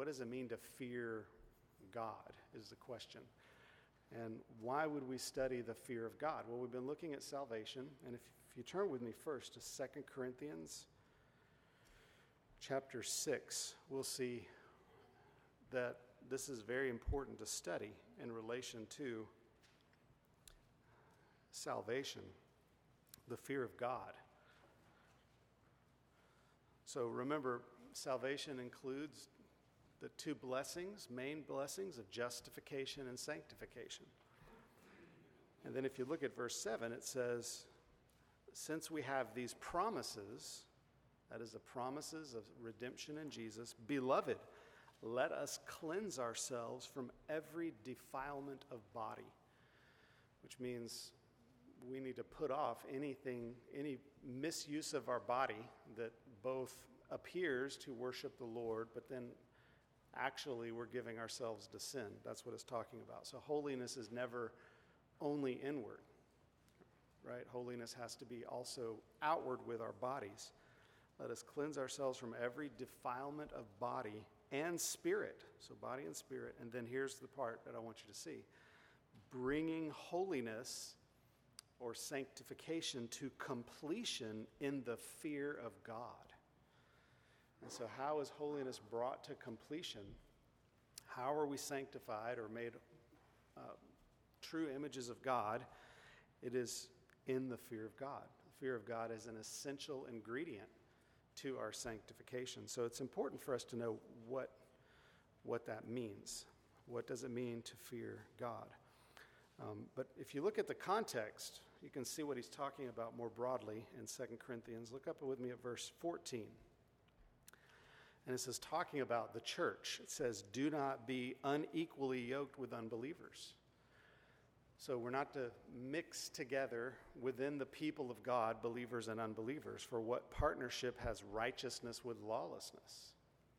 does it mean to fear God is the question. And why would we study the fear of God? Well, we've been looking at salvation, and if you turn with me first to 2 Corinthians chapter 6, we'll see that this is very important to study in relation to salvation, the fear of God. So remember, salvation includes the two main blessings of justification and sanctification. And then if you look at verse 7, it says, since we have these promises, that is the promises of redemption in Jesus, beloved, let us cleanse ourselves from every defilement of body, which means we need to put off any misuse of our body that both appears to worship the Lord, but then actually we're giving ourselves to sin. That's what it's talking about. So holiness is never only inward, right? Holiness has to be also outward with our bodies. Let us cleanse ourselves from every defilement of body and spirit. So body and spirit. And then here's the part that I want you to see. Bringing holiness or sanctification to completion in the fear of God. And so how is holiness brought to completion? How are we sanctified or made true images of God? It is in the fear of God. The fear of God is an essential ingredient to our sanctification. So it's important for us to know what that means. What does it mean to fear God? But if you look at the context, you can see what he's talking about more broadly in 2 Corinthians. Look up with me at verse 14. And it says, talking about the church, it says, do not be unequally yoked with unbelievers. So we're not to mix together within the people of God, believers and unbelievers, for what partnership has righteousness with lawlessness?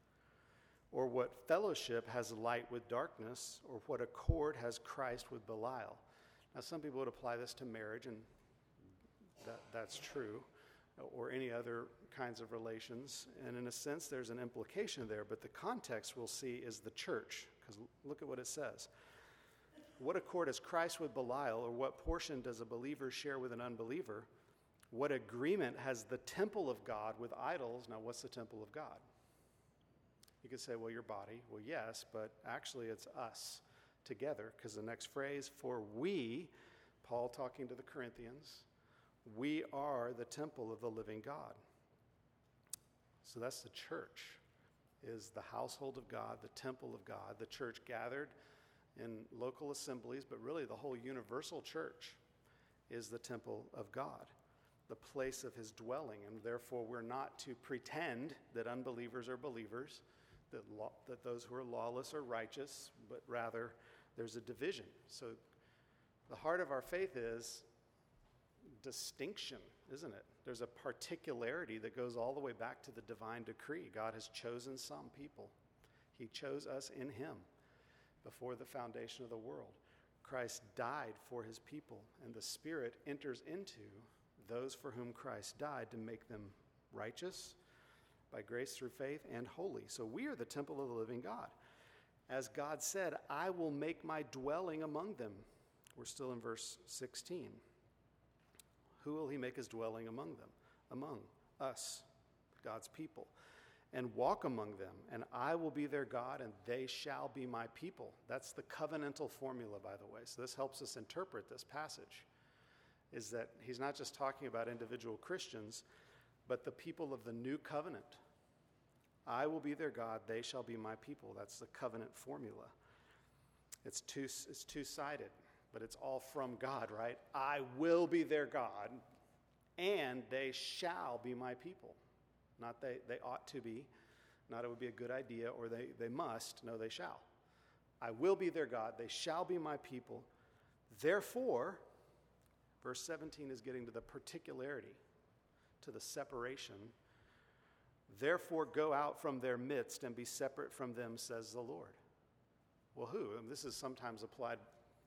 Or what fellowship has light with darkness? Or what accord has Christ with Belial? Now some people would apply this to marriage, and that's true, or any other kinds of relations. And in a sense, there's an implication there, but the context we'll see is the church, because look at what it says. What accord has Christ with Belial, or what portion does a believer share with an unbeliever? What agreement has the temple of God with idols? Now, what's the temple of God? You could say, well, your body. Well, yes, but actually it's us together, because the next phrase, for we, Paul talking to the Corinthians, we are the temple of the living God. So that's the church, is the household of God, the temple of God, the church gathered in local assemblies, but really the whole universal church is the temple of God, the place of his dwelling. And therefore we're not to pretend that unbelievers are believers, that those who are lawless are righteous, but rather there's a division. So the heart of our faith is distinction, isn't it? There's a particularity that goes all the way back to the divine decree. God has chosen some people. He chose us in him before the foundation of the world. Christ died for his people, and the Spirit enters into those for whom Christ died to make them righteous by grace through faith and holy. So we are the temple of the living God. As God said, I will make my dwelling among them. We're still in verse 16. Who will he make his dwelling among them? Among us, God's people. And walk among them, and I will be their God, and they shall be my people. That's the covenantal formula, by the way. So this helps us interpret this passage, is that he's not just talking about individual Christians, but the people of the new covenant. I will be their God, they shall be my people. That's the covenant formula. It's two-sided, but it's all from God, right? I will be their God, and they shall be my people. Not they ought to be, not it would be a good idea, or they must. No, they shall. I will be their God. They shall be my people. Therefore, verse 17 is getting to the particularity, to the separation. Therefore, go out from their midst and be separate from them, says the Lord. Well, who? And this is sometimes applied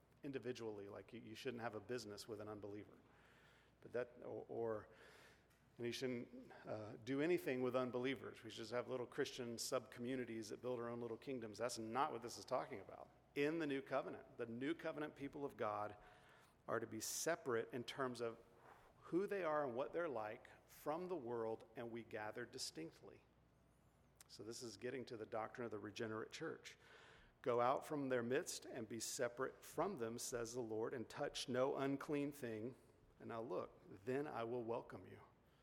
individually, like you shouldn't have a business with an unbeliever. But that, or And you shouldn't do anything with unbelievers. We should just have little Christian sub-communities that build our own little kingdoms. That's not what this is talking about. In the new covenant, the new covenant people of God are to be separate in terms of who they are and what they're like from the world, and we gather distinctly. So this is getting to the doctrine of the regenerate church. Go out from their midst and be separate from them, says the Lord, and touch no unclean thing. And now look, then I will welcome you.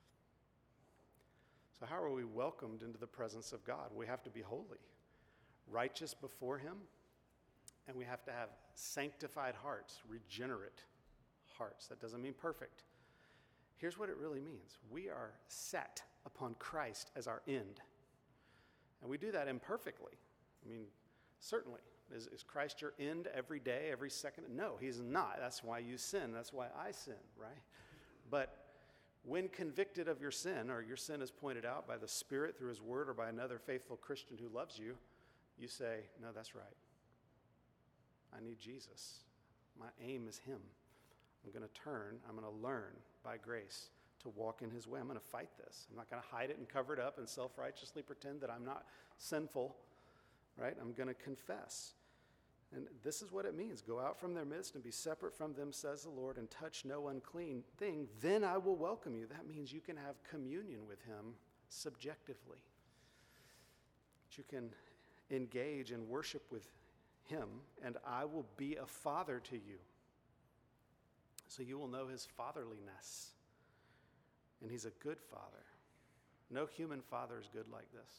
So how are we welcomed into the presence of God? We have to be holy, righteous before him, and we have to have sanctified hearts, regenerate hearts. That doesn't mean perfect. Here's what it really means. We are set upon Christ as our end. And we do that imperfectly. I mean, certainly. Is Christ your end every day, every second? No, he's not. That's why you sin. That's why I sin, right? But when convicted of your sin, or your sin is pointed out by the Spirit through his word or by another faithful Christian who loves you, you say, no, that's right. I need Jesus. My aim is him. I'm going to turn. I'm going to learn by grace to walk in his way. I'm going to fight this. I'm not going to hide it and cover it up and self-righteously pretend that I'm not sinful, right? I'm going to confess. And this is what it means. Go out from their midst and be separate from them, says the Lord, and touch no unclean thing. Then I will welcome you. That means you can have communion with him subjectively. That you can engage and worship with him, and I will be a father to you. So you will know his fatherliness. And he's a good father. No human father is good like this.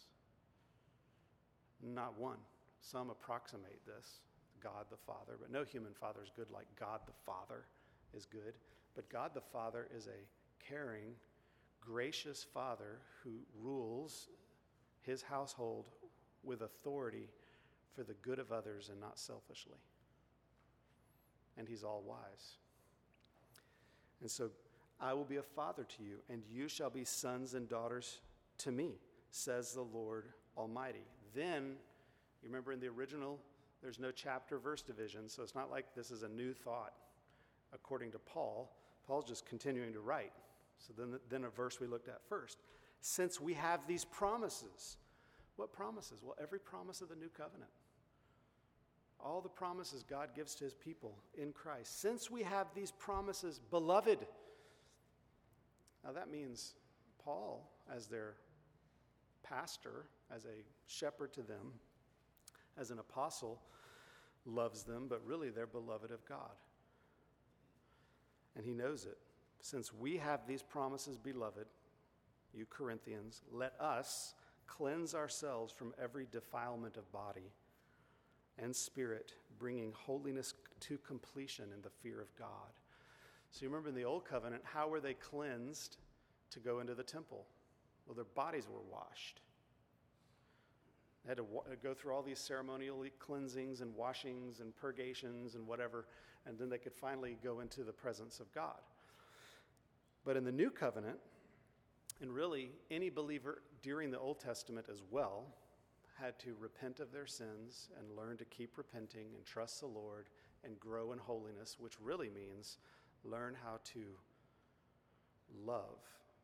Not one. Some approximate this, God the Father, but no human father is good like God the Father is good. But God the Father is a caring, gracious Father who rules his household with authority for the good of others and not selfishly. And he's all wise. And so I will be a father to you, and you shall be sons and daughters to me, says the Lord Almighty. Then, you remember in the original, there's no chapter verse division, so it's not like this is a new thought. According to Paul, Paul's just continuing to write. So then a verse we looked at first. Since we have these promises. What promises? Well, every promise of the new covenant. All the promises God gives to his people in Christ. Since we have these promises, beloved. Now that means Paul, as their pastor, as a shepherd to them, as an apostle, loves them, but really they're beloved of God. And he knows it. Since we have these promises, beloved, you Corinthians, let us cleanse ourselves from every defilement of body and spirit, bringing holiness to completion in the fear of God. So you remember in the Old Covenant, how were they cleansed to go into the temple? Well, their bodies were washed. They had to go through all these ceremonial cleansings and washings and purgations and whatever, and then they could finally go into the presence of God. But in the New Covenant, and really any believer during the Old Testament as well, had to repent of their sins and learn to keep repenting and trust the Lord and grow in holiness, which really means learn how to love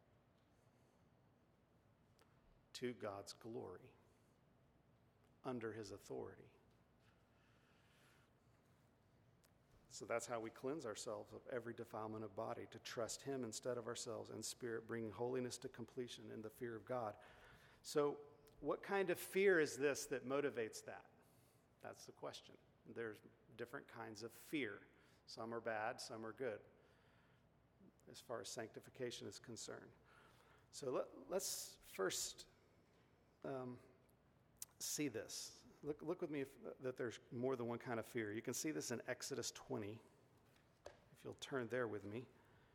to God's glory under his authority. So that's how we cleanse ourselves of every defilement of body, to trust him instead of ourselves, and spirit, bringing holiness to completion in the fear of God. So what kind of fear is this that motivates that? That's the question. There's different kinds of fear. Some are bad, some are good, as far as sanctification is concerned. So let's first see this. Look with me that there's more than one kind of fear. You can see this in Exodus 20, if you'll turn there with me.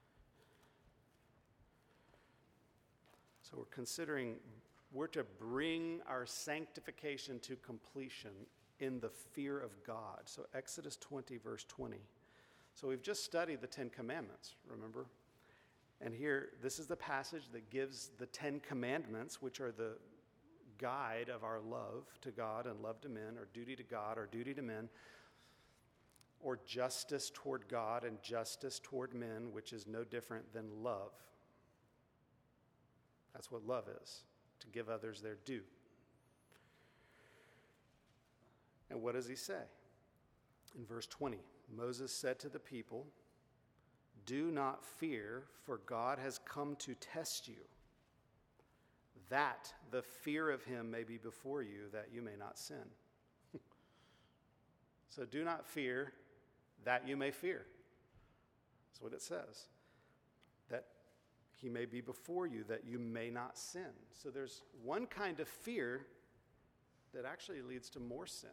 So we're to bring our sanctification to completion in the fear of God. So Exodus 20, verse 20. So we've just studied the Ten Commandments, remember? And here, this is the passage that gives the Ten Commandments, which are the guide of our love to God and love to men, or duty to God or duty to men, or justice toward God and justice toward men, which is no different than love. That's what love is, to give others their due. And what does he say? In verse 20, Moses said to the people, "Do not fear, for God has come to test you, that the fear of him may be before you, that you may not sin." So do not fear, that you may fear. That's what it says. That he may be before you, that you may not sin. So there's one kind of fear that actually leads to more sin.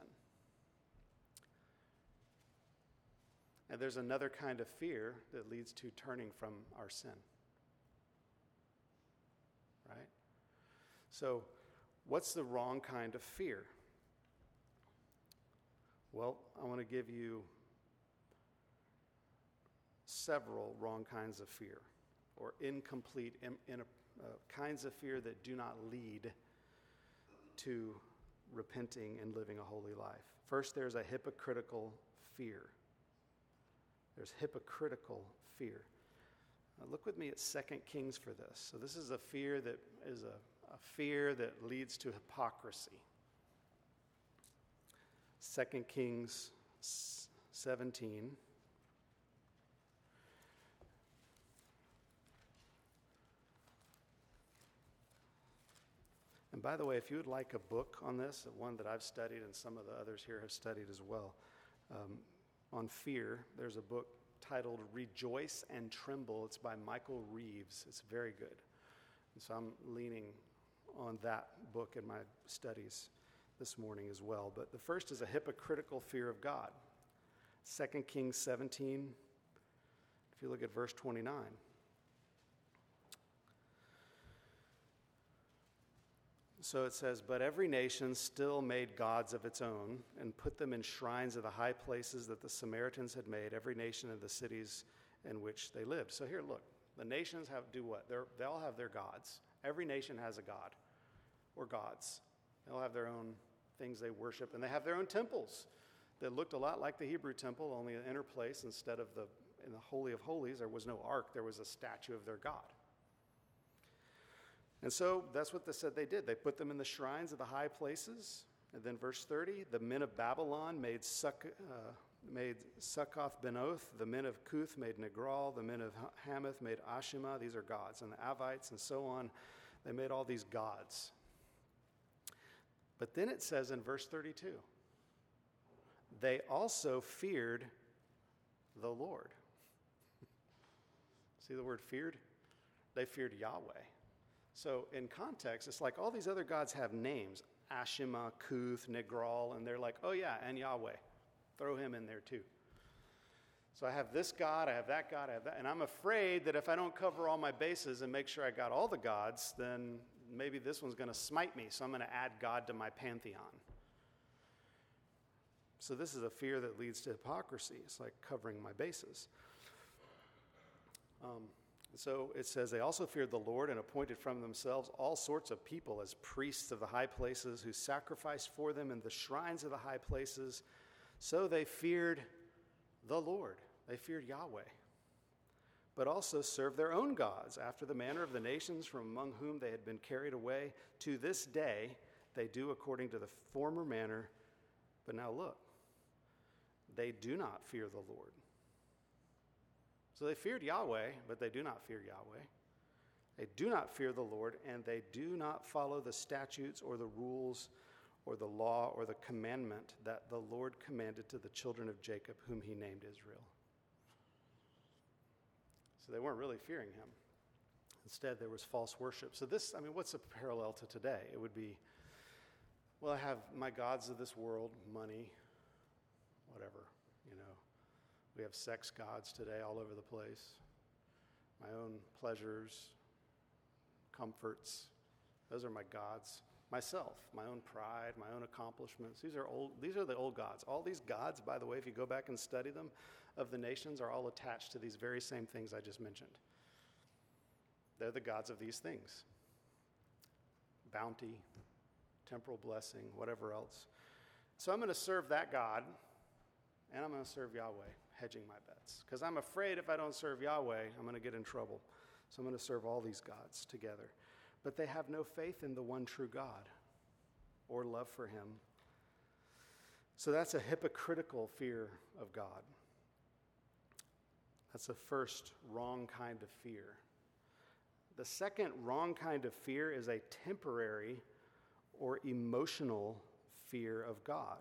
And there's another kind of fear that leads to turning from our sin. Right? So, what's the wrong kind of fear? Well, I want to give you several wrong kinds of fear, or incomplete kinds of fear that do not lead to repenting and living a holy life. First, there's a hypocritical fear. There's hypocritical fear. Look with me at 2 Kings for this. So this is a fear that is a fear that leads to hypocrisy. 2 Kings 17. And by the way, if you would like a book on this, one that I've studied and some of the others here have studied as well, on fear, there's a book titled Rejoice and Tremble. It's by Michael Reeves. It's very good. And so I'm leaning on that book in my studies this morning as well. But the first is a hypocritical fear of God. 2 Kings 17, if you look at verse 29. So it says, "But every nation still made gods of its own and put them in shrines of the high places that the Samaritans had made, every nation of the cities in which they lived." So here, look, the nations do what? They all have their gods. Every nation has a god or gods. They all have their own things they worship, and they have their own temples that looked a lot like the Hebrew temple, only an inner place. Instead of in the Holy of Holies, there was no ark, there was a statue of their god. And so that's what they said they did. They put them in the shrines of the high places. And then verse 30, the men of Babylon made Succoth Benoth, the men of Cuth made Negral, the men of Hamath made Ashima, these are gods, and the Avites and so on, they made all these gods. But then it says in verse 32, they also feared the Lord. See the word feared? They feared Yahweh. So in context, it's like all these other gods have names, Ashima, Cuth, Negral, and they're like, oh yeah, and Yahweh. Throw him in there too. So I have this God, I have that God, I have that, and I'm afraid that if I don't cover all my bases and make sure I got all the gods, then maybe this one's going to smite me, so I'm going to add God to my pantheon. So this is a fear that leads to hypocrisy. It's like covering my bases. So it says, they also feared the Lord and appointed from themselves all sorts of people as priests of the high places who sacrificed for them in the shrines of the high places. So they feared the Lord. They feared Yahweh, but also served their own gods after the manner of the nations from among whom they had been carried away. To this day, they do according to the former manner. But now look, they do not fear the Lord. So they feared Yahweh, but they do not fear Yahweh. They do not fear the Lord, and they do not follow the statutes or the rules or the law or the commandment that the Lord commanded to the children of Jacob, whom he named Israel. So they weren't really fearing him. Instead, there was false worship. So this, what's a parallel to today? It would be, well, I have my gods of this world, money, whatever, We have sex gods today all over the place. My own pleasures, comforts, those are my gods. Myself, my own pride, my own accomplishments. These are the old gods. All these gods, by the way, if you go back and study them, of the nations are all attached to these very same things I just mentioned. They're the gods of these things. Bounty, temporal blessing, whatever else. So I'm going to serve that God, and I'm going to serve Yahweh, hedging my bets. Because I'm afraid if I don't serve Yahweh, I'm going to get in trouble. So I'm going to serve all these gods together. but they have no faith in the one true God or love for him. So that's a hypocritical fear of God. That's the first wrong kind of fear. The second wrong kind of fear is a temporary or emotional fear of God.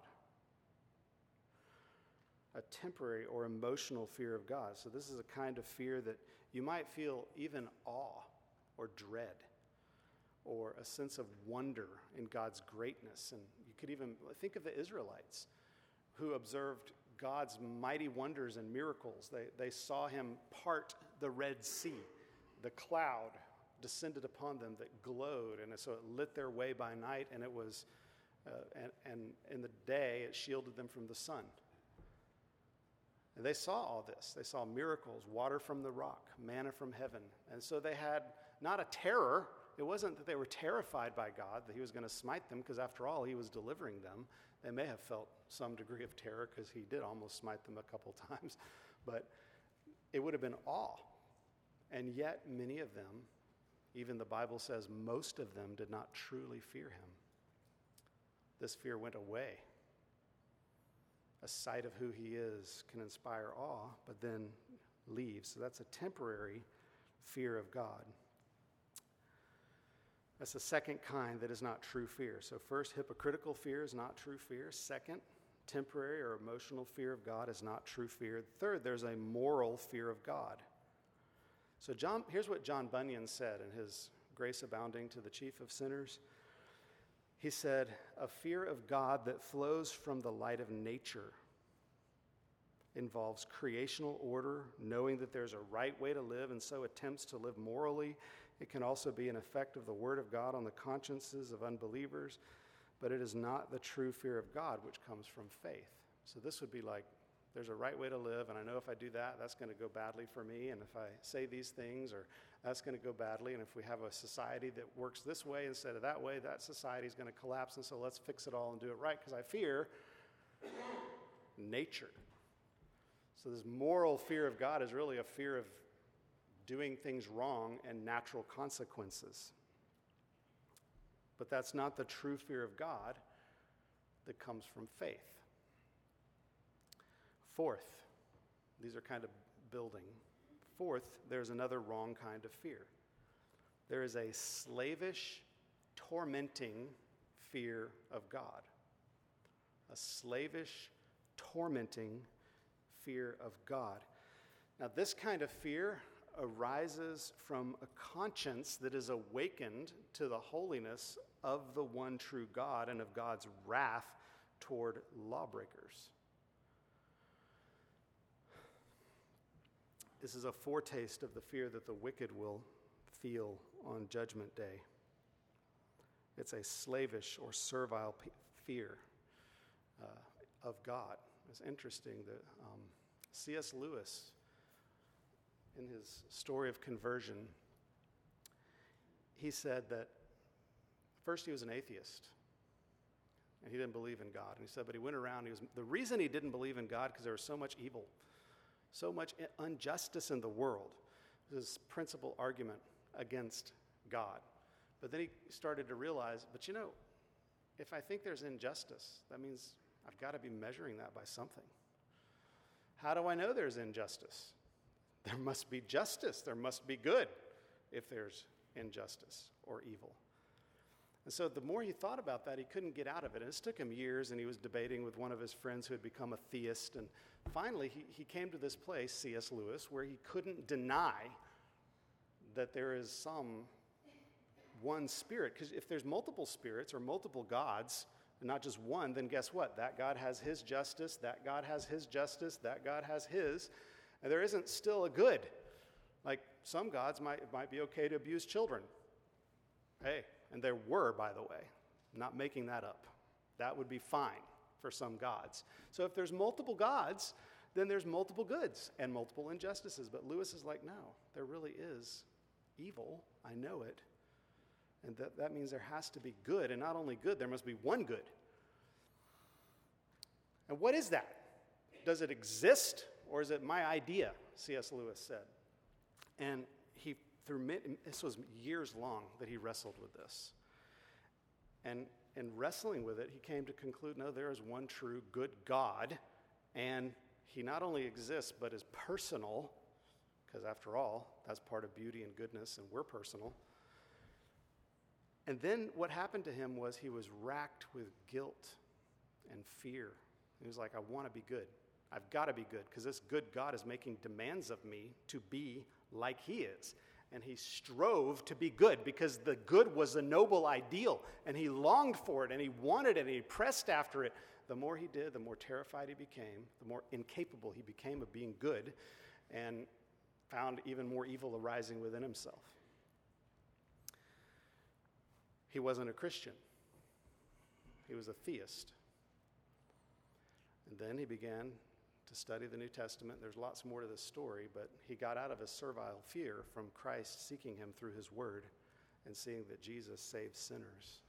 A temporary or emotional fear of God. So this is a kind of fear that you might feel even awe or dread or a sense of wonder in God's greatness. And you could even think of the Israelites who observed God's mighty wonders and miracles. They saw him part the Red Sea. The cloud descended upon them that glowed, and so it lit their way by night, and it was, and in the day it shielded them from the sun. And they saw all this. They saw miracles, water from the rock, manna from heaven. And so they had not a terror. It wasn't that they were terrified by God, that he was going to smite them, because after all, he was delivering them. They may have felt some degree of terror because he did almost smite them a couple times. But it would have been awe. And yet many of them, even the Bible says most of them, did not truly fear him. This fear went away. A sight of who he is can inspire awe, but then leaves. So that's a temporary fear of God. That's the second kind that is not true fear. So first, hypocritical fear is not true fear. Second, temporary or emotional fear of God is not true fear. Third, there's a moral fear of God. So here's what John Bunyan said in his Grace Abounding to the Chief of Sinners. He said, "A fear of God that flows from the light of nature involves creational order, knowing that there's a right way to live, and so attempts to live morally. It can also be an effect of the Word of God on the consciences of unbelievers, but it is not the true fear of God which comes from faith." So this would be like, there's a right way to live, and I know if I do that, that's going to go badly for me, and if I say these things, or that's going to go badly, and if we have a society that works this way instead of that way, that society is going to collapse, and so let's fix it all and do it right, because I fear nature. So this moral fear of God is really a fear of doing things wrong and natural consequences. But that's not the true fear of God that comes from faith. Fourth, these are kind of building. Fourth, there's another wrong kind of fear. There is a slavish, tormenting fear of God. A slavish, tormenting fear of God. Now, this kind of fear arises from a conscience that is awakened to the holiness of the one true God and of God's wrath toward lawbreakers. This is a foretaste of the fear that the wicked will feel on Judgment Day. It's a slavish or servile fear of God. It's interesting that C.S. Lewis, in his story of conversion, he said that first he was an atheist, and he didn't believe in God. And he said, but he went around, the reason he didn't believe in God, because there was so much evil, so much injustice in the world. His principal argument against God. But then he started to realize, but you know, if I think there's injustice, that means I've got to be measuring that by something. How do I know there's injustice? There must be justice. There must be good if there's injustice or evil. And so the more he thought about that, he couldn't get out of it. And it took him years, and he was debating with one of his friends who had become a theist. And finally, he came to this place, C.S. Lewis, where he couldn't deny that there is some one spirit. Because if there's multiple spirits or multiple gods, and not just one, then guess what? That God has his justice, that God has his justice, that God has his, and there isn't still a good. Like some gods might be okay to abuse children. Hey, and there were, by the way, I'm not making that up. That would be fine for some gods. So if there's multiple gods, then there's multiple goods and multiple injustices. But Lewis is like, no, there really is evil. I know it. And that means there has to be good, and not only good, there must be one good. And what is that? Does it exist, or is it my idea, C.S. Lewis said. And he this was years long that he wrestled with this. And in wrestling with it, he came to conclude, no, there is one true good God, and he not only exists, but is personal, because after all, that's part of beauty and goodness, and we're personal. And then what happened to him was he was racked with guilt and fear. He was like, I want to be good. I've got to be good, because this good God is making demands of me to be like he is. And he strove to be good, because the good was a noble ideal, and he longed for it, and he wanted it, and he pressed after it. The more he did, the more terrified he became, the more incapable he became of being good, and found even more evil arising within himself. He wasn't a Christian. He was a theist. And then he began to study the New Testament. There's lots more to this story, but he got out of his servile fear from Christ seeking him through his word and seeing that Jesus saves sinners.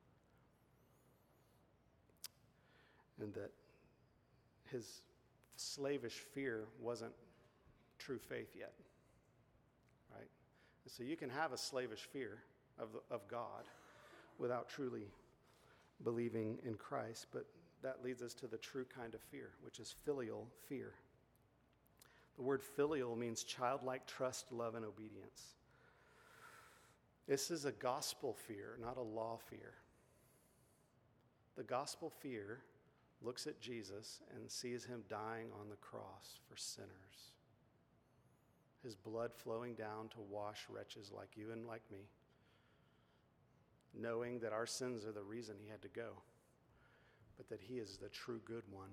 And that his slavish fear wasn't true faith yet, right? And so you can have a slavish fear of God without truly believing in Christ, but that leads us to the true kind of fear, which is filial fear. The word filial means childlike trust, love, and obedience. This is a gospel fear, not a law fear. The gospel fear looks at Jesus and sees him dying on the cross for sinners. His blood flowing down to wash wretches like you and like me, knowing that our sins are the reason he had to go, but that he is the true good one,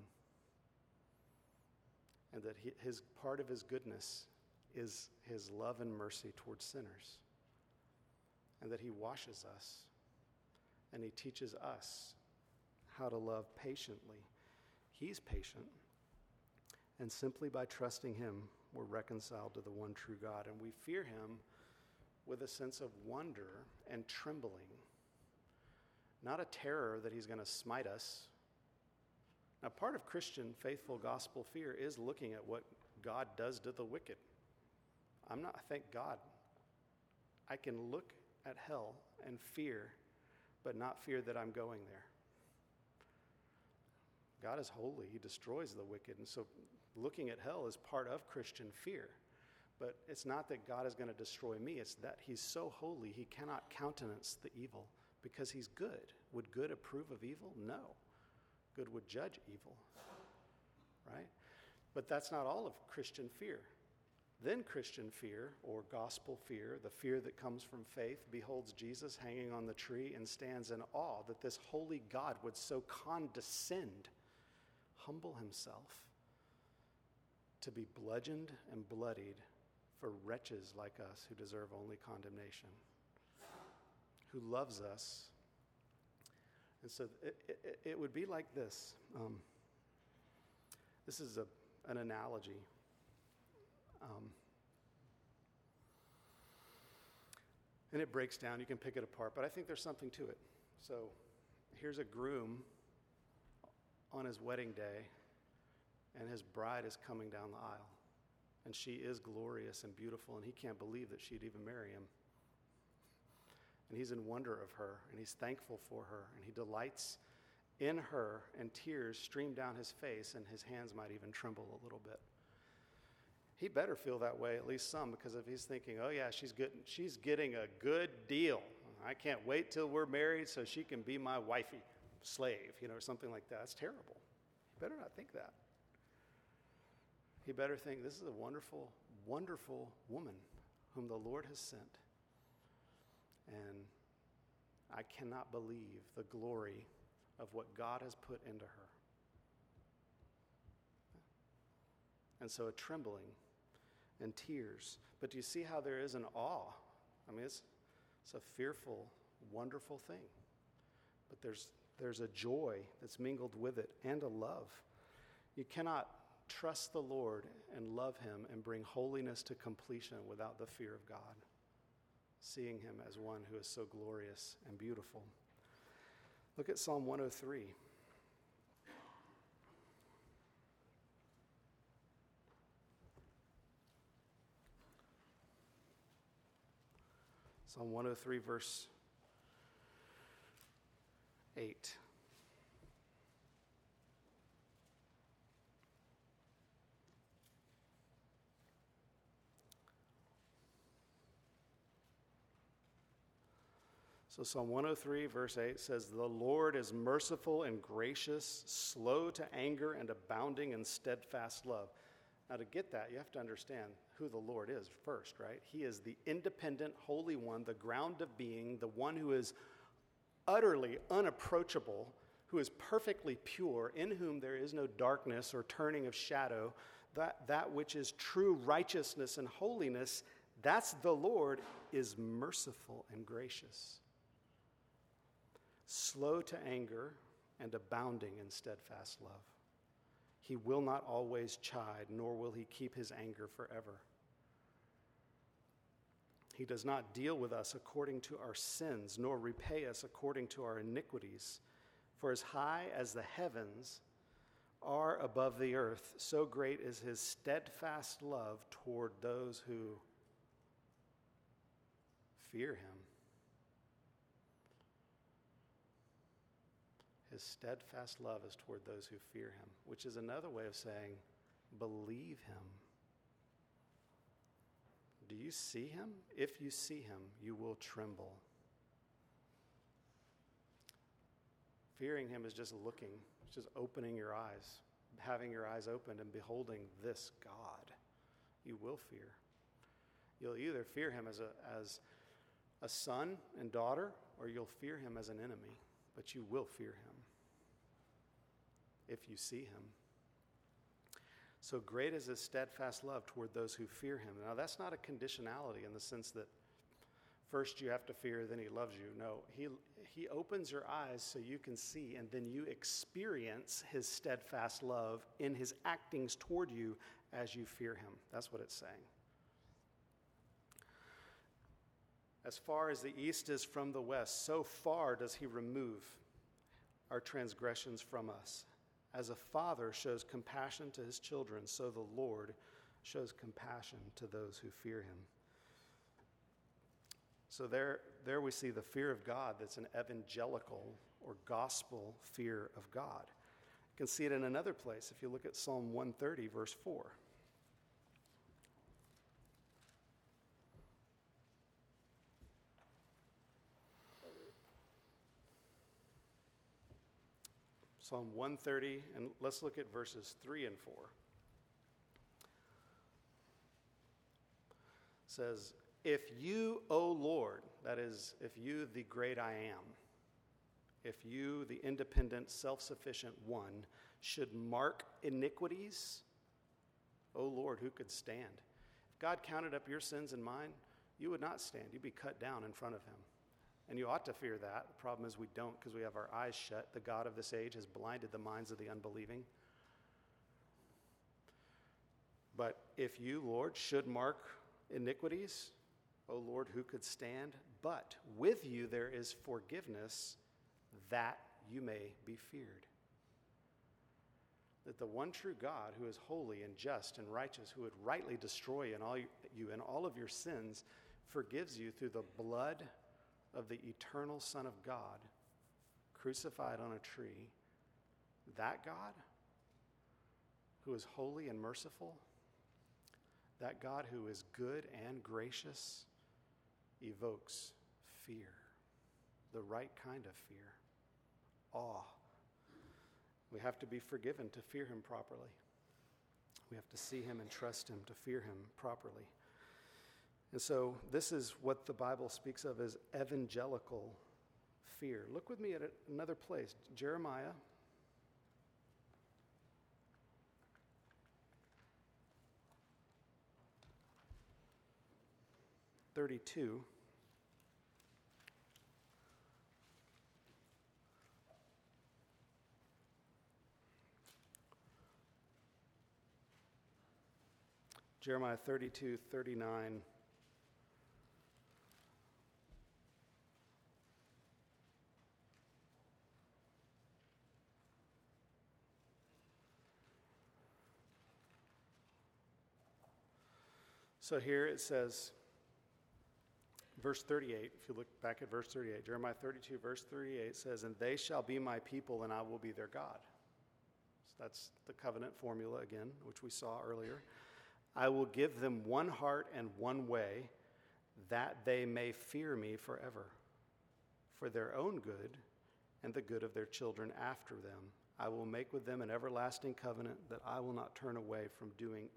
and that his part of his goodness is his love and mercy towards sinners, and that he washes us, and he teaches us how to love patiently. He's patient, and simply by trusting him, we're reconciled to the one true God, and we fear him with a sense of wonder and trembling. Not a terror that he's going to smite us. Now, part of Christian faithful gospel fear is looking at what God does to the wicked. Thank God, I can look at hell and fear, but not fear that I'm going there. God is holy. He destroys the wicked. And so looking at hell is part of Christian fear. But it's not that God is going to destroy me. It's that he's so holy, he cannot countenance the evil because he's good. Would good approve of evil? No. Good would judge evil, right? But that's not all of Christian fear. Then Christian fear, or gospel fear, the fear that comes from faith, beholds Jesus hanging on the tree and stands in awe that this holy God would so condescend, humble himself to be bludgeoned and bloodied for wretches like us who deserve only condemnation, who loves us. And so it would be like this. This is an analogy. And it breaks down. You can pick it apart, but I think there's something to it. So here's a groom on his wedding day, and his bride is coming down the aisle. And she is glorious and beautiful, and he can't believe that she'd even marry him. And he's in wonder of her, and he's thankful for her, and he delights in her, and tears stream down his face, and his hands might even tremble a little bit. He better feel that way, at least some, because if he's thinking, oh yeah, she's getting a good deal. I can't wait till we're married so she can be my wifey, slave, or something like that. That's terrible. He better not think that. He better think, this is a wonderful, wonderful woman whom the Lord has sent. And I cannot believe the glory of what God has put into her. And so a trembling and tears. But do you see how there is an awe? I mean, it's a fearful, wonderful thing. But there's a joy that's mingled with it, and a love. You cannot trust the Lord and love him and bring holiness to completion without the fear of God, seeing him as one who is so glorious and beautiful. Look at Psalm 103. Psalm 103, verse 8. So Psalm 103, verse 8 says, "The Lord is merciful and gracious, slow to anger, and abounding in steadfast love." Now, to get that, you have to understand who the Lord is first, right? He is the independent, holy one, the ground of being, the one who is utterly unapproachable, who is perfectly pure, in whom there is no darkness or turning of shadow. That which is true righteousness and holiness, that's the Lord, is merciful and gracious, slow to anger, and abounding in steadfast love. He will not always chide, nor will he keep his anger forever. He does not deal with us according to our sins, nor repay us according to our iniquities. For as high as the heavens are above the earth, so great is his steadfast love toward those who fear him. His steadfast love is toward those who fear him, which is another way of saying, believe him. Do you see him? If you see him, you will tremble. Fearing him is just looking, it's just opening your eyes, having your eyes opened and beholding this God. You will fear. You'll either fear him as a son and daughter, or you'll fear him as an enemy, but you will fear him if you see him. So great is his steadfast love toward those who fear him. Now, that's not a conditionality in the sense that first you have to fear, then he loves you. No, he opens your eyes so you can see, and then you experience his steadfast love in his actings toward you as you fear him. That's what it's saying. As far as the east is from the west, so far does he remove our transgressions from us. As a father shows compassion to his children, so the Lord shows compassion to those who fear him. So there we see the fear of God that's an evangelical or gospel fear of God. You can see it in another place if you look at Psalm 130, verse 4. Psalm 130, and let's look at verses 3 and 4. It says, "If you, O Lord," that is, if you, the great I am, if you, the independent, self-sufficient one, should mark iniquities, O Lord, who could stand? If God counted up your sins and mine, you would not stand. You'd be cut down in front of him. And you ought to fear that. The problem is we don't, because we have our eyes shut. The God of this age has blinded the minds of the unbelieving. But if you, Lord, should mark iniquities, O Lord, who could stand? But with you there is forgiveness, that you may be feared. That the one true God, who is holy and just and righteous, who would rightly destroy you and all of your sins, forgives you through the blood of the eternal Son of God, crucified on a tree. That God, who is holy and merciful, that God who is good and gracious, evokes fear, the right kind of fear, awe. We have to be forgiven to fear him properly. We have to see him and trust him to fear him properly. And so this is what the Bible speaks of as evangelical fear. Look with me at another place, Jeremiah. (32). Jeremiah 32:39. So here it says, Verse 38, if you look back at verse 38, Jeremiah 32, verse 38 says, "And they shall be my people, and I will be their God." So that's the covenant formula again, which we saw earlier. "I will give them one heart and one way, that they may fear me forever, for their own good and the good of their children after them. I will make with them an everlasting covenant that I will not turn away from doing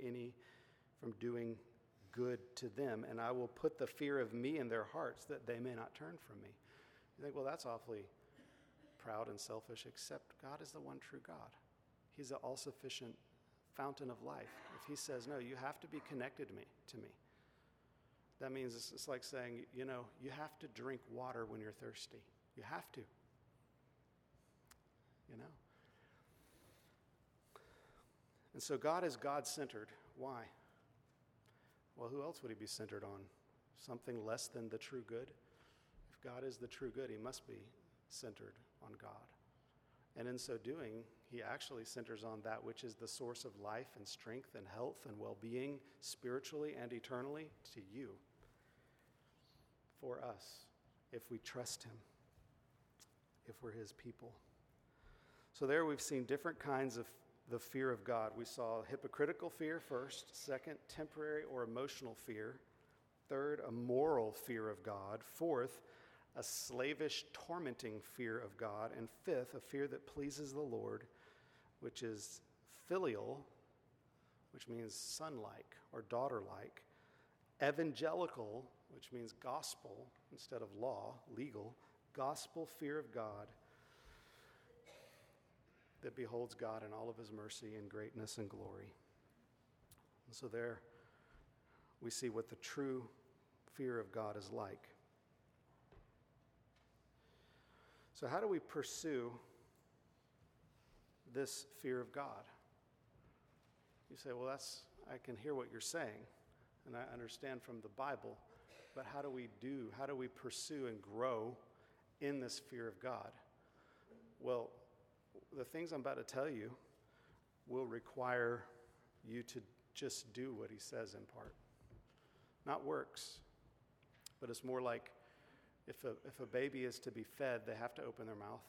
good to them, and I will put the fear of me in their hearts that they may not turn from me." You think, well, that's awfully proud and selfish, except God is the one true God. He's the all-sufficient fountain of life. If he says, no, you have to be connected to me, that means it's like saying, you have to drink water when you're thirsty. You have to. And so God is God-centered. Why? Well, who else would he be centered on? Something less than the true good? If God is the true good, he must be centered on God. And in so doing, he actually centers on that which is the source of life and strength and health and well-being spiritually and eternally to you, for us, if we trust him, if we're his people. So there we've seen different kinds of the fear of God. We saw hypocritical fear first. Second, temporary or emotional fear. Third, a moral fear of God. Fourth, a slavish, tormenting fear of God. And fifth, a fear that pleases the Lord, which is filial, which means son-like or daughter-like. Evangelical, which means gospel instead of law, legal. Gospel fear of God that beholds God in all of his mercy and greatness and glory. And so there we see what the true fear of God is like. So how do we pursue this fear of God? You say, well, I can hear what you're saying, and I understand from the Bible, but how do we pursue and grow in this fear of God? Well, the things I'm about to tell you will require you to just do what he says in part. Not works, but it's more like if a baby is to be fed, they have to open their mouth.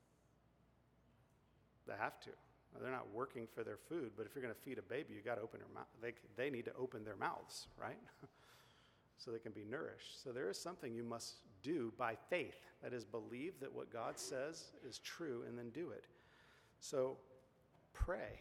They have to. Now, they're not working for their food, but if you're going to feed a baby, you got to open their mouth. They need to open their mouths, right? So they can be nourished. So there is something you must do by faith. That is, believe that what God says is true and then do it. So pray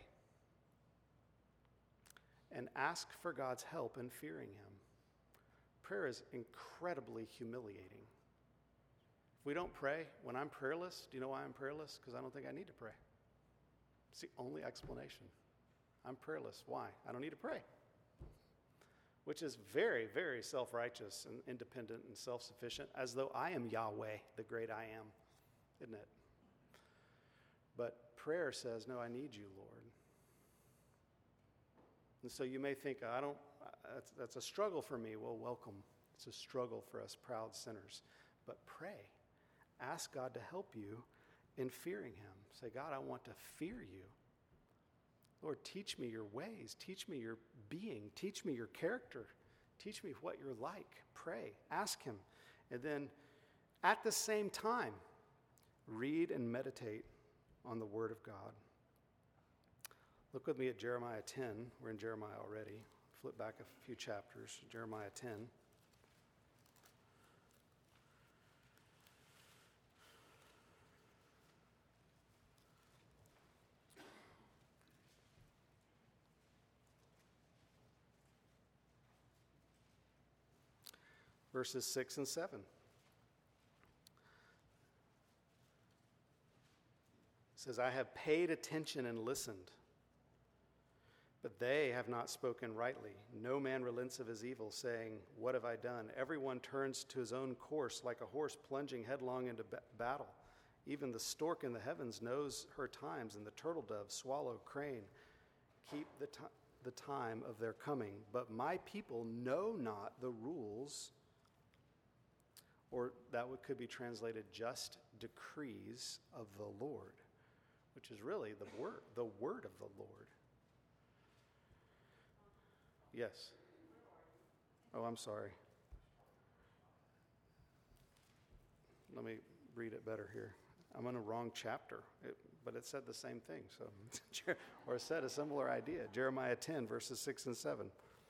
and ask for God's help in fearing him. Prayer is incredibly humiliating. If we don't pray, when I'm prayerless, do you know why I'm prayerless? Because I don't think I need to pray. It's the only explanation. I'm prayerless. Why? I don't need to pray. Which is very, very self-righteous and independent and self-sufficient, as though I am Yahweh, the great I am, isn't it? But prayer says, no, I need you, Lord. And so you may think, that's a struggle for me. Well, welcome. It's a struggle for us proud sinners. But pray. Ask God to help you in fearing him. Say, God, I want to fear you. Lord, teach me your ways. Teach me your being. Teach me your character. Teach me what you're like. Pray. Ask him. And then at the same time, read and meditate on the word of God. Look with me at Jeremiah 10. We're in Jeremiah already. Flip back a few chapters. Jeremiah 10. Verses 6 and 7. It says, I have paid attention and listened, but they have not spoken rightly. No man relents of his evil, saying, what have I done? Everyone turns to his own course like a horse plunging headlong into battle. Even the stork in the heavens knows her times, and the turtle dove, swallow, crane, keep the time of their coming. But my people know not the rules, or that could be translated just decrees of the Lord, which is really the word of the Lord. Yes. Oh, I'm sorry. let me read it better here. I'm in a wrong chapter, but it said the same thing. So, or it said a similar idea. Jeremiah 10, verses 6 and 7.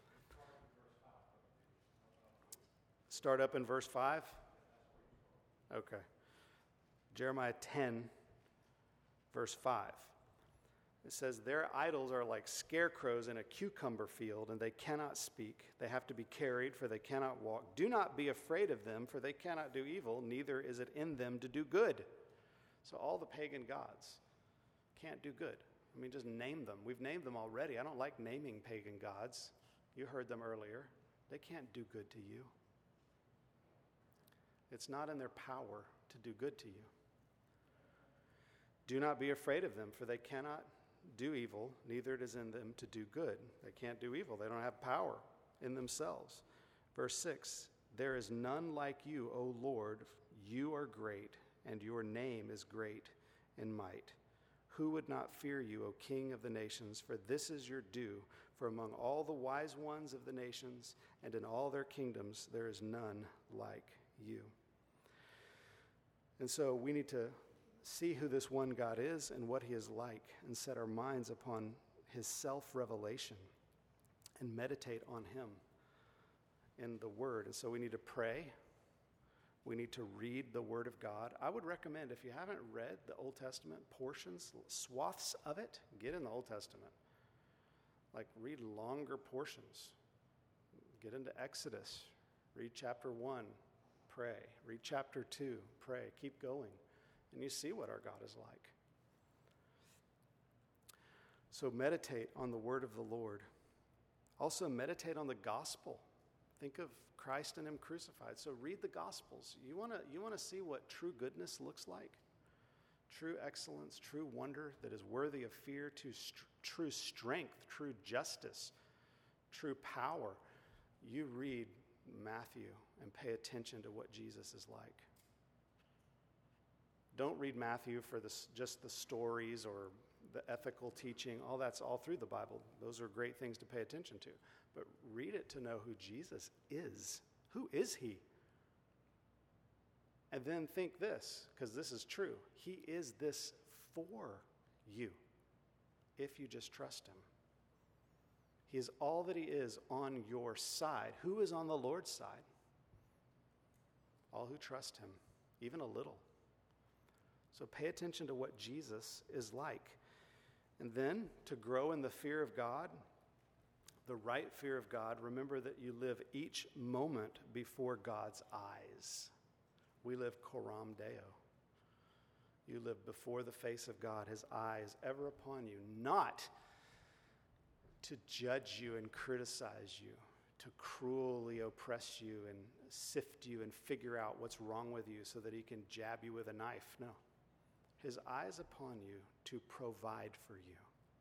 Start up in verse 5? Okay. Jeremiah 10, verse 5. It says, their idols are like scarecrows in a cucumber field, and they cannot speak. They have to be carried, for they cannot walk. Do not be afraid of them, for they cannot do evil, neither is it in them to do good. So all the pagan gods can't do good. I mean, just name them. We've named them already. I don't like naming pagan gods. You heard them earlier. They can't do good to you. It's not in their power to do good to you. Do not be afraid of them, for they cannot do evil, neither it is in them to do good. They can't do evil. They don't have power in themselves. Verse 6, there is none like you, O Lord. You are great, and your name is great in might. Who would not fear you, O King of the nations? For this is your due. For among all the wise ones of the nations and in all their kingdoms, there is none like you. And so we need to see who this one God is and what he is like, and set our minds upon his self-revelation and meditate on him in the Word. And so we need to pray. We need to read the Word of God. I would recommend, if you haven't read the Old Testament portions, swaths of it, get in the Old Testament. Like, read longer portions. Get into Exodus. Read chapter 1. Pray. Read chapter 2. Pray. Keep going. And you see what our God is like. So meditate on the word of the Lord. Also meditate on the gospel. Think of Christ and him crucified. So read the Gospels. You want to see what true goodness looks like? True excellence, true wonder that is worthy of fear, true strength, true justice, true power. You read Matthew and pay attention to what Jesus is like. Don't read Matthew for just the stories or the ethical teaching. All that's all through the Bible. Those are great things to pay attention to. But read it to know who Jesus is. Who is he? And then think this, because this is true. He is this for you, if you just trust him. He is all that he is on your side. Who is on the Lord's side? All who trust him, even a little. So pay attention to what Jesus is like. And then, to grow in the fear of God, the right fear of God, remember that you live each moment before God's eyes. We live coram Deo. You live before the face of God, his eyes ever upon you, not to judge you and criticize you, to cruelly oppress you and sift you and figure out what's wrong with you so that he can jab you with a knife. No. His eyes upon you to provide for you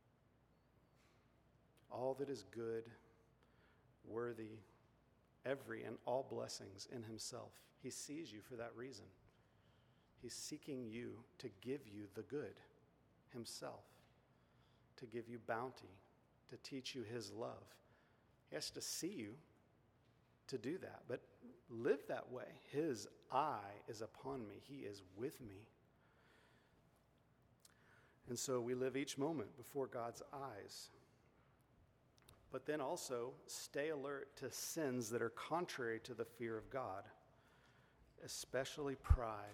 all that is good, worthy, every and all blessings in himself. He sees you for that reason. He's seeking you to give you the good himself, to give you bounty, to teach you his love. He has to see you to do that, but live that way. His eye is upon me. He is with me. And so we live each moment before God's eyes. But then also stay alert to sins that are contrary to the fear of God, especially pride.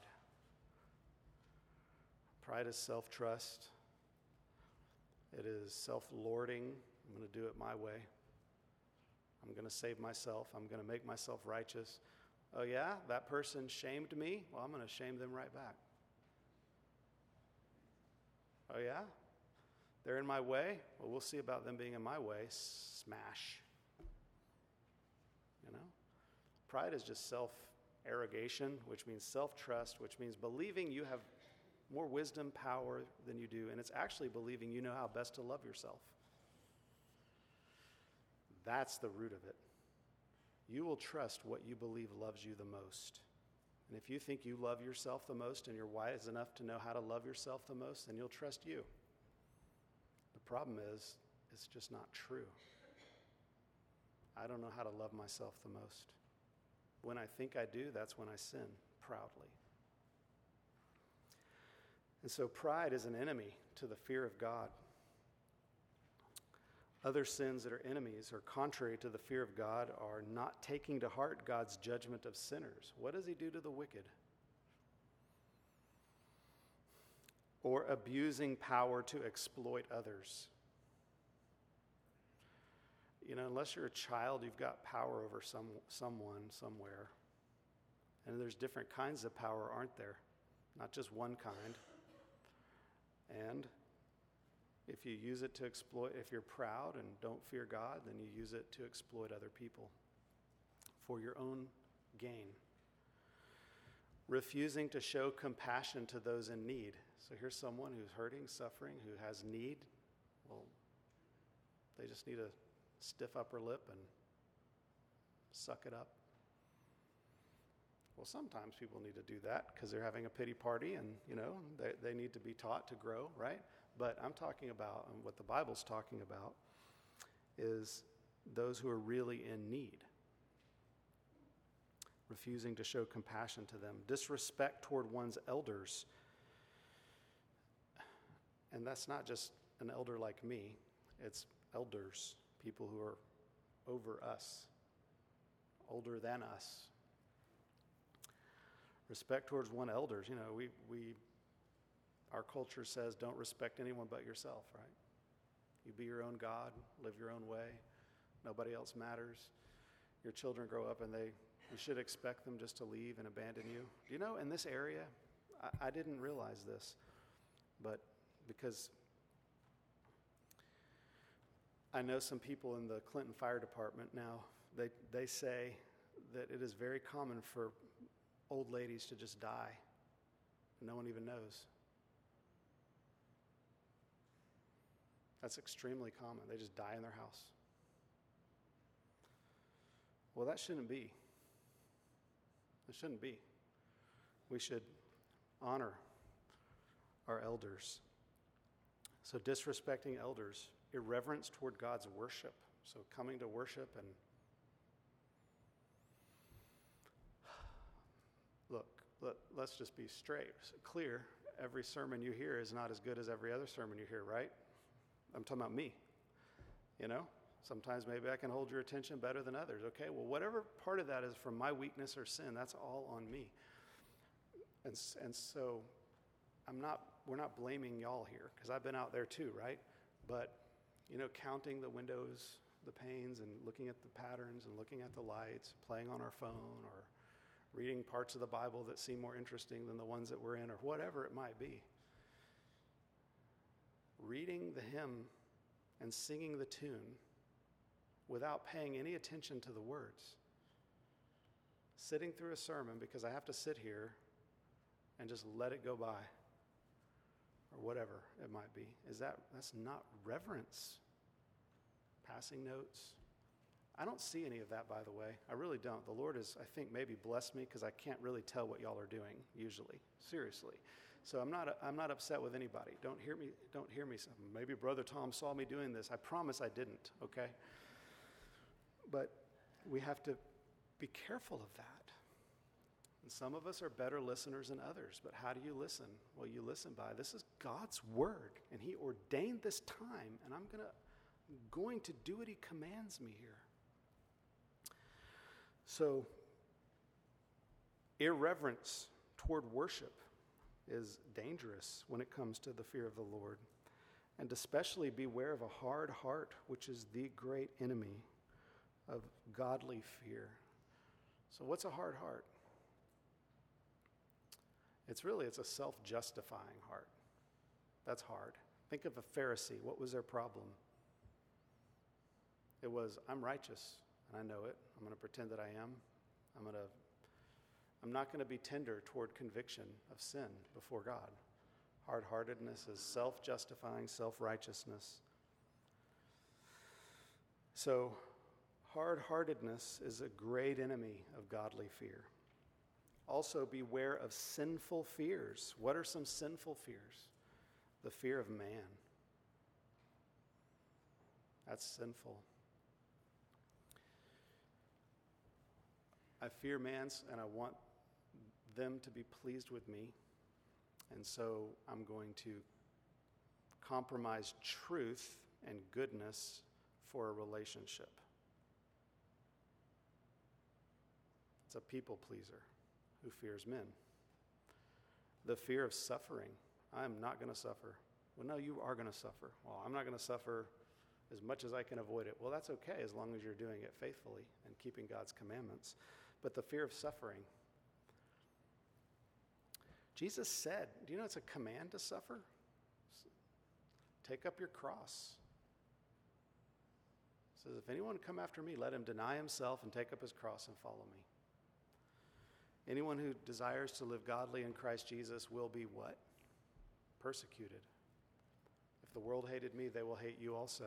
Pride is self-trust. It is self-lording. I'm going to do it my way. I'm going to save myself. I'm going to make myself righteous. Oh yeah, that person shamed me? Well, I'm going to shame them right back. Oh yeah? They're in my way? Well, we'll see about them being in my way. Smash. You know? Pride is just self-arrogation, which means self-trust, which means believing you have more wisdom, power than you do, and it's actually believing you know how best to love yourself. That's the root of it. You will trust what you believe loves you the most. And if you think you love yourself the most and you're wise enough to know how to love yourself the most, then you'll trust you. The problem is, it's just not true. I don't know how to love myself the most. When I think I do, that's when I sin proudly. And so pride is an enemy to the fear of God. Other sins that are enemies or contrary to the fear of God are not taking to heart God's judgment of sinners. What does he do to the wicked? Or abusing power to exploit others. Unless you're a child, you've got power over someone, somewhere. And there's different kinds of power, aren't there? Not just one kind. And if you use it to exploit, if you're proud and don't fear God, then you use it to exploit other people for your own gain. Refusing to show compassion to those in need. So here's someone who's hurting, suffering, who has need. Well, they just need a stiff upper lip and suck it up. Well, sometimes people need to do that because they're having a pity party and, they need to be taught to grow, right? But I'm talking about, and what the Bible's talking about, is those who are really in need. Refusing to show compassion to them. Disrespect toward one's elders. And that's not just an elder like me. It's elders, people who are over us, older than us. Respect towards one elders. Our culture says don't respect anyone but yourself, right? You be your own God, live your own way. Nobody else matters. Your children grow up and you should expect them just to leave and abandon you. In this area, I didn't realize this, but because I know some people in the Clinton Fire Department now, they say that it is very common for old ladies to just die. No one even knows. That's extremely common. They just die in their house. Well, that shouldn't be. It shouldn't be. We should honor our elders. So disrespecting elders, irreverence toward God's worship. So coming to worship and let's just be clear. Every sermon you hear is not as good as every other sermon you hear, right? I'm talking about me. Sometimes maybe I can hold your attention better than others. Okay, well, whatever part of that is from my weakness or sin, that's all on me. And so we're not blaming y'all here, because I've been out there too, right? But, counting the windows, the panes, and looking at the patterns and looking at the lights, playing on our phone, or reading parts of the Bible that seem more interesting than the ones that we're in, or whatever it might be. Reading the hymn and singing the tune without paying any attention to the words. Sitting through a sermon because I have to sit here and just let it go by, or whatever it might be. That's not reverence. Passing notes. I don't see any of that, by the way. I really don't. The Lord has, I think, maybe blessed me because I can't really tell what y'all are doing usually. Seriously. So I'm not upset with anybody. Don't hear me. Maybe Brother Tom saw me doing this. I promise I didn't. Okay. But we have to be careful of that. And some of us are better listeners than others. But how do you listen? Well, you listen by, this is God's word, and he ordained this time, and I'm going to do what he commands me here. So, irreverence toward worship is dangerous when it comes to the fear of the Lord. And especially beware of a hard heart, which is the great enemy of godly fear. So what's a hard heart? It's a self-justifying heart. That's hard. Think of a Pharisee. What was their problem? It was, I'm righteous, and I know it. I'm going to pretend that I am. I'm not going to be tender toward conviction of sin before God. Hard-heartedness is self-justifying, self-righteousness. So, hard-heartedness is a great enemy of godly fear. Also, beware of sinful fears. What are some sinful fears? The fear of man. That's sinful. I fear man's, and I want them to be pleased with me. And so I'm going to compromise truth and goodness for a relationship. It's a people pleaser who fears men. The fear of suffering. I'm not going to suffer. Well, no, you are going to suffer. Well, I'm not going to suffer as much as I can avoid it. Well, that's okay as long as you're doing it faithfully and keeping God's commandments. But the fear of suffering. Jesus said, do you know it's a command to suffer? Take up your cross. It says, if anyone come after me, let him deny himself and take up his cross and follow me. Anyone who desires to live godly in Christ Jesus will be what? Persecuted. If the world hated me, they will hate you also.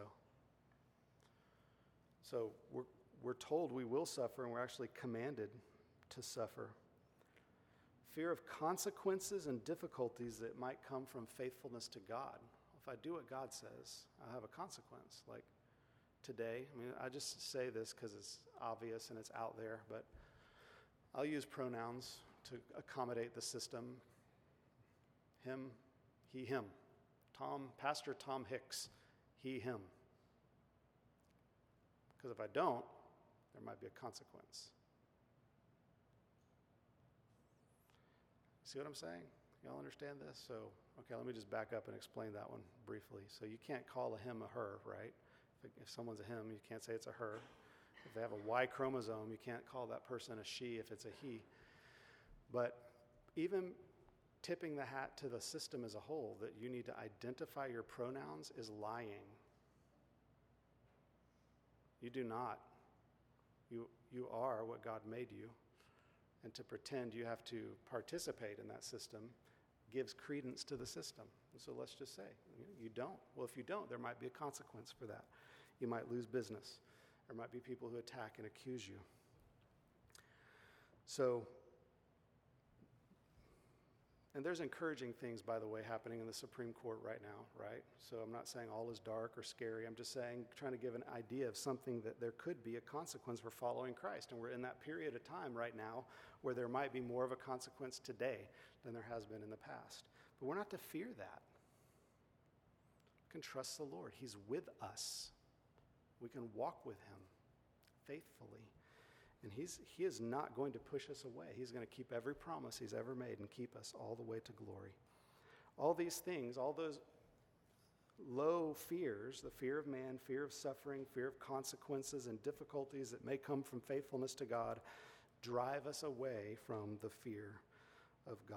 So we're told we will suffer, and we're actually commanded to suffer. Fear of consequences and difficulties that might come from faithfulness to God. If I do what God says, I'll have a consequence. Like today, I just say this because it's obvious and it's out there, but I'll use pronouns to accommodate the system. Him, he, him. Pastor Tom Hicks, he, him. Because if I don't, there might be a consequence. See what I'm saying? Y'all understand this? So, okay, let me just back up and explain that one briefly. So you can't call a him a her, right? If someone's a him, you can't say it's a her. If they have a Y chromosome, you can't call that person a she if it's a he. But even tipping the hat to the system as a whole, that you need to identify your pronouns, is lying. You do not. You are what God made you. And to pretend you have to participate in that system gives credence to the system. And so let's just say, you don't. Well, if you don't, there might be a consequence for that. You might lose business. There might be people who attack and accuse you. So, and there's encouraging things, by the way, happening in the Supreme Court right now, right? So I'm not saying all is dark or scary. I'm just saying, trying to give an idea of something that there could be a consequence for following Christ. And we're in that period of time right now where there might be more of a consequence today than there has been in the past. But we're not to fear that. We can trust the Lord. He's with us. We can walk with him faithfully. And he is not going to push us away. He's going to keep every promise he's ever made and keep us all the way to glory. All these things, all those low fears, the fear of man, fear of suffering, fear of consequences and difficulties that may come from faithfulness to God, drive us away from the fear of God.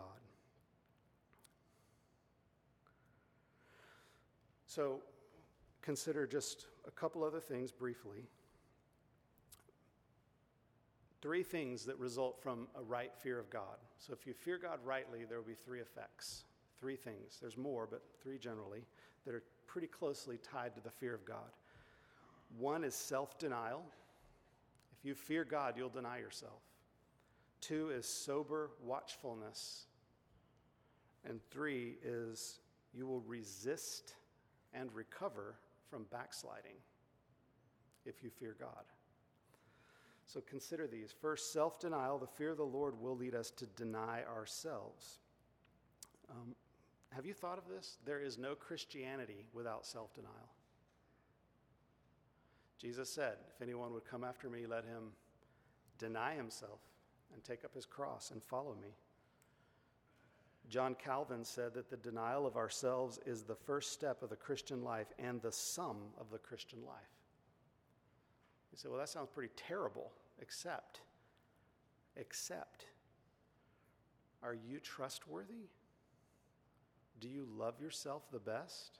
So consider just a couple other things briefly. 3 things that result from a right fear of God. So if you fear God rightly, there will be 3 effects. 3 things. There's more, but 3 generally that are pretty closely tied to the fear of God. 1 is self-denial. If you fear God, you'll deny yourself. 2 is sober watchfulness. And 3 is you will resist and recover from backsliding if you fear God. So consider these. First, self-denial. The fear of the Lord will lead us to deny ourselves. Have you thought of this? There is no Christianity without self-denial. Jesus said, if anyone would come after me, let him deny himself and take up his cross and follow me. John Calvin said that the denial of ourselves is the first step of the Christian life and the sum of the Christian life. You say, well, that sounds pretty terrible, except, are you trustworthy? Do you love yourself the best?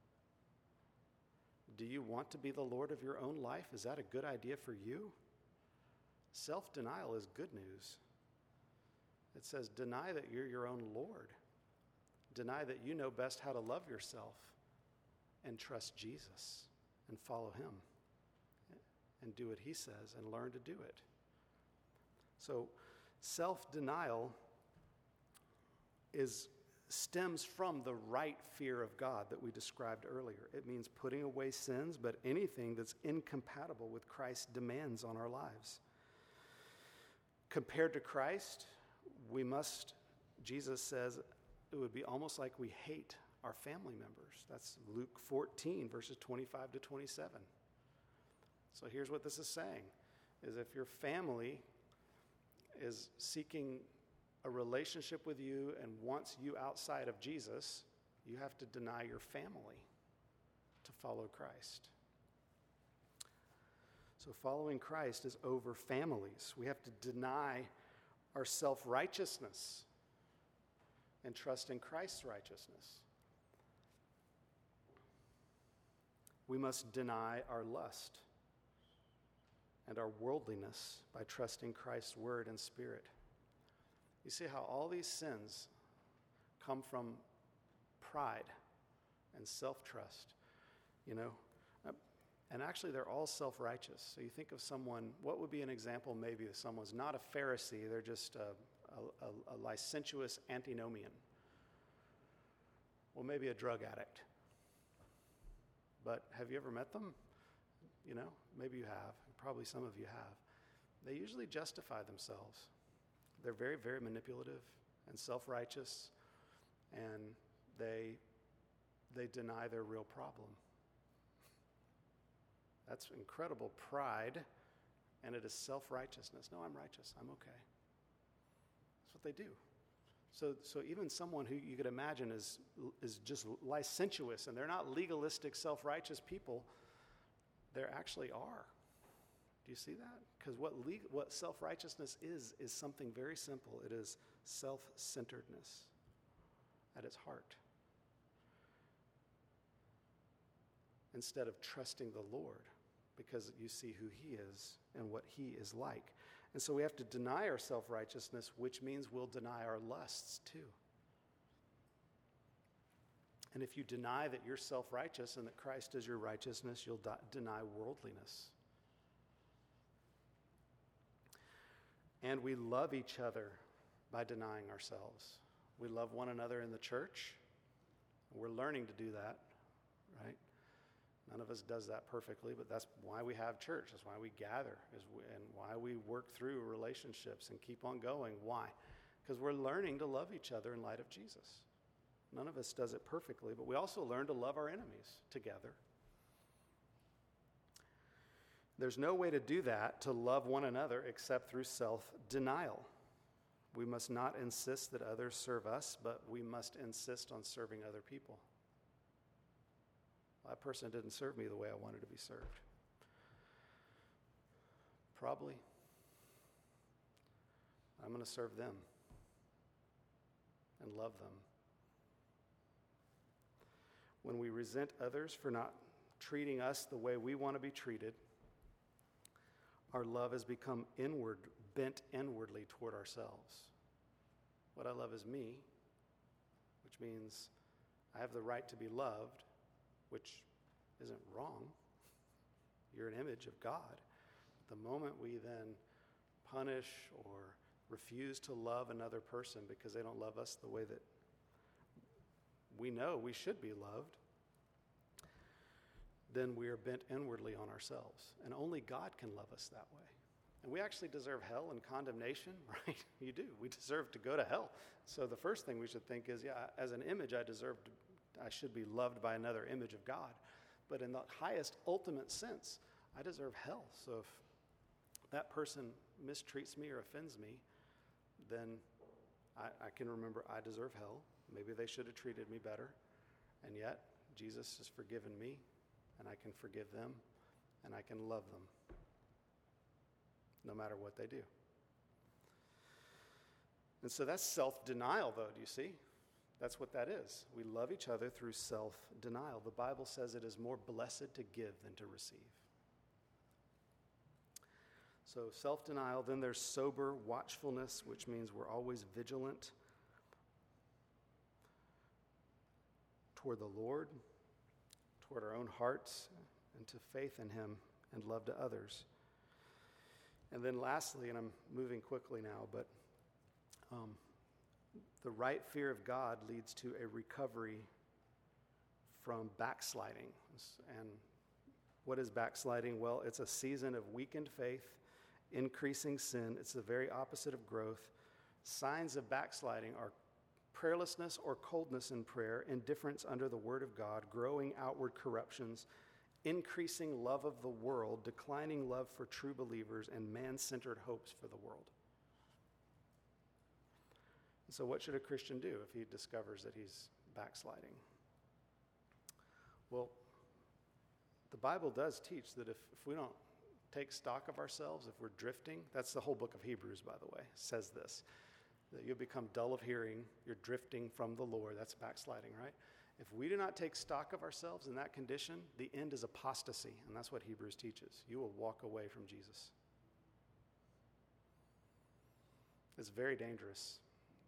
Do you want to be the Lord of your own life? Is that a good idea for you? Self-denial is good news. It says, deny that you're your own Lord. Deny that you know best how to love yourself and trust Jesus and follow him and do what he says and learn to do it. So self-denial stems from the right fear of God that we described earlier. It means putting away sins, but anything that's incompatible with Christ's demands on our lives. Compared to Christ, Jesus says, it would be almost like we hate our family members. That's Luke 14, verses 25 to 27. So here's what this is saying, is if your family is seeking a relationship with you and wants you outside of Jesus, you have to deny your family to follow Christ. So following Christ is over families. We have to deny our self-righteousness and trust in Christ's righteousness. We must deny our lust and our worldliness by trusting Christ's word and spirit. You see how all these sins come from pride and self-trust, And actually, they're all self-righteous. So you think of someone, what would be an example maybe if someone's not a Pharisee, they're just a licentious antinomian. Well, maybe a drug addict. But have you ever met them? Maybe you have. Probably some of you have. They usually justify themselves. They're very, very manipulative and self-righteous, and they deny their real problem. That's incredible pride, and it is self-righteousness. No, I'm righteous. I'm okay. That's what they do. So even someone who you could imagine is just licentious, and they're not legalistic, self-righteous people, there actually are. Do you see that? Because what self-righteousness is something very simple. It is self-centeredness at its heart. Instead of trusting the Lord, because you see who he is and what he is like. And so we have to deny our self-righteousness, which means we'll deny our lusts too. And if you deny that you're self-righteous and that Christ is your righteousness, you'll deny worldliness. And we love each other by denying ourselves. We love one another in the church. We're learning to do that, right? None of us does that perfectly, but that's why we have church. That's why we gather, and why we work through relationships and keep on going. Why? Because we're learning to love each other in light of Jesus. None of us does it perfectly, but we also learn to love our enemies together. There's no way to do that, to love one another, except through self-denial. We must not insist that others serve us, but we must insist on serving other people. That person didn't serve me the way I wanted to be served. Probably. I'm going to serve them and love them. When we resent others for not treating us the way we want to be treated, our love has become bent inwardly toward ourselves. What I love is me, which means I have the right to be loved, which isn't wrong. You're an image of God. The moment we then punish or refuse to love another person because they don't love us the way that we know we should be loved, then we are bent inwardly on ourselves. And only God can love us that way. And we actually deserve hell and condemnation, right? You do. We deserve to go to hell. So the first thing we should think is, as an image, I should be loved by another image of God. But in the highest, ultimate sense, I deserve hell. So if that person mistreats me or offends me, then I can remember I deserve hell. Maybe they should have treated me better. And yet, Jesus has forgiven me, and I can forgive them, and I can love them, no matter what they do. And so that's self-denial, though, do you see? That's what that is. We love each other through self-denial. The Bible says it is more blessed to give than to receive. So self-denial, then there's sober watchfulness, which means we're always vigilant toward the Lord, toward our own hearts, and to faith in him and love to others. And then lastly, and I'm moving quickly now, but the right fear of God leads to a recovery from backsliding. And what is backsliding? Well, it's a season of weakened faith, increasing sin. It's the very opposite of growth. Signs of backsliding are prayerlessness or coldness in prayer, indifference under the word of God, growing outward corruptions, increasing love of the world, declining love for true believers, and man-centered hopes for the world. So what should a Christian do if he discovers that he's backsliding? Well, the Bible does teach that if we don't take stock of ourselves, if we're drifting, that's the whole book of Hebrews, by the way, says this, that you'll become dull of hearing, you're drifting from the Lord. That's backsliding, right? If we do not take stock of ourselves in that condition, the end is apostasy, and that's what Hebrews teaches. You will walk away from Jesus. It's very dangerous.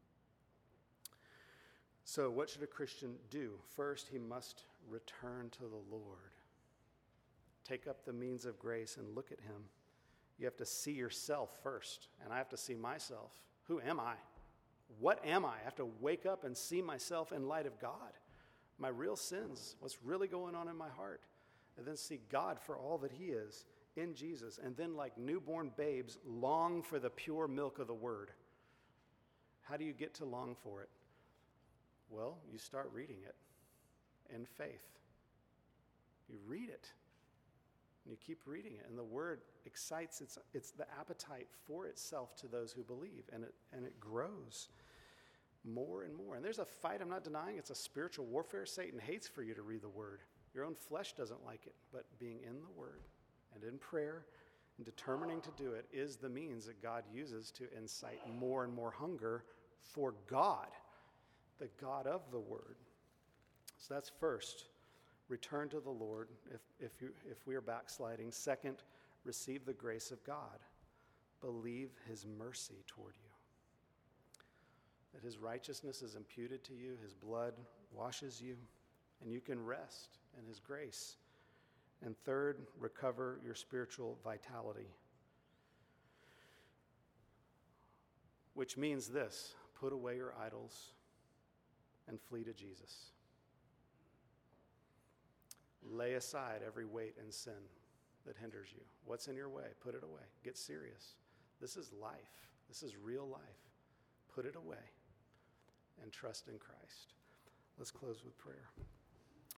So what should a Christian do? First, he must return to the Lord. Take up the means of grace and look at him. You have to see yourself first, and I have to see myself. Who am I? What am I? I have to wake up and see myself in light of God. My real sins, what's really going on in my heart. And then see God for all that he is in Jesus. And then like newborn babes, long for the pure milk of the word. How do you get to long for it? Well, you start reading it in faith. You read it. And you keep reading it. And the word excites, it's the appetite for itself to those who believe. And it grows more and more. And there's a fight, I'm not denying, it's a spiritual warfare. Satan hates for you to read the word. Your own flesh doesn't like it. But being in the word and in prayer and determining to do it is the means that God uses to incite more and more hunger for God, the God of the word. So that's first. Return to the Lord if we are backsliding. Second, receive the grace of God. Believe his mercy toward you. That his righteousness is imputed to you, his blood washes you, and you can rest in his grace. And third, recover your spiritual vitality. Which means this: put away your idols and flee to Jesus. Lay aside every weight and sin that hinders you. What's in your way? Put it away. Get serious. This is life. This is real life. Put it away and trust in Christ. Let's close with prayer.